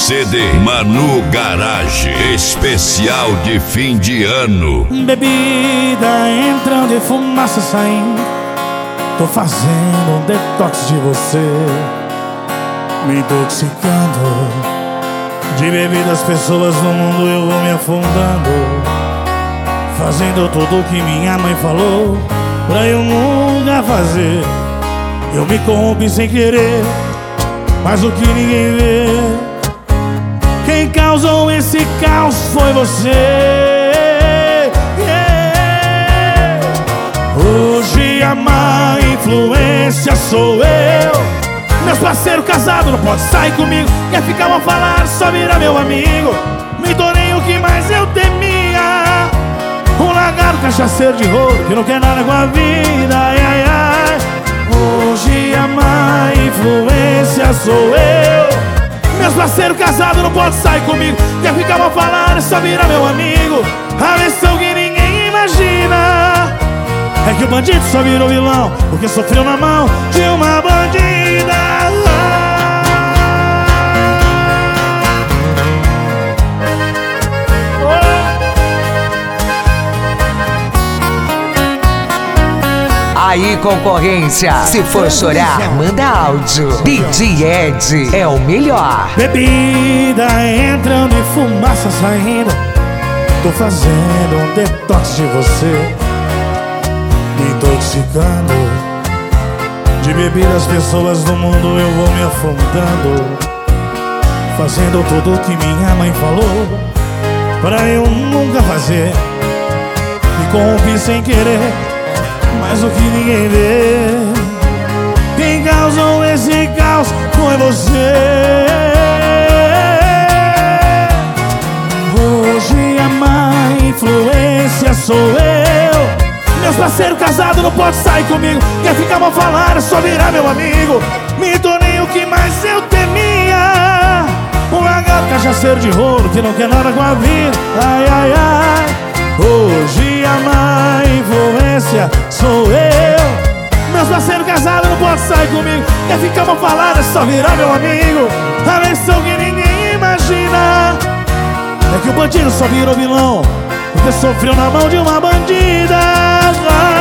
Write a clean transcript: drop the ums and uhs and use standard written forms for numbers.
CD Manu Garage, especial de fim de ano. Bebida entrando e fumaça saindo, tô fazendo um detox de você, me intoxicando. De bebidas, pessoas no mundo eu vou me afundando, fazendo tudo o que minha mãe falou pra eu nunca fazer. Eu me corrompi sem querer, mas o que ninguém vê, quem causou esse caos foi você. Hoje a má influência sou eu. Meus parceiros casados não pode sair comigo, quer ficar mal falar, só vira meu amigo. Me tornei o que mais eu temia, um lagarto cachaceiro de rolo que não quer nada com a vida. Ai, ai, ai. Hoje a má influência sou eu. Meus parceiros casados não pode sair comigo, quer ficar mal falando, só vira meu amigo. A versão que ninguém imagina é que o bandido só virou vilão porque sofreu na mão de uma bandida. Aí, concorrência, se for chorar, manda áudio. DJ Ed é o melhor. Bebida entrando e fumaça saindo, tô fazendo um detox de você, me intoxicando. De bebidas, pessoas do mundo eu vou me afundando, fazendo tudo o que minha mãe falou pra eu nunca fazer. Me corrompi sem querer, mas o que ninguém vê, quem causou esse caos foi você. Hoje a má influência sou eu. Meus parceiros casados não pode sair comigo, quer ficar mal falar, é só virar meu amigo. Me tornei o que mais eu temia, um lagarto cachaceiro de rolo que não quer nada com a vida. Ai, ai, ai. Hoje a má influência sou eu. Meus parceiros casados não pode sair comigo, quer ficar mal falado, é só virar meu amigo. A versão que ninguém imagina é que o bandido só virou vilão porque sofreu na mão de uma bandida.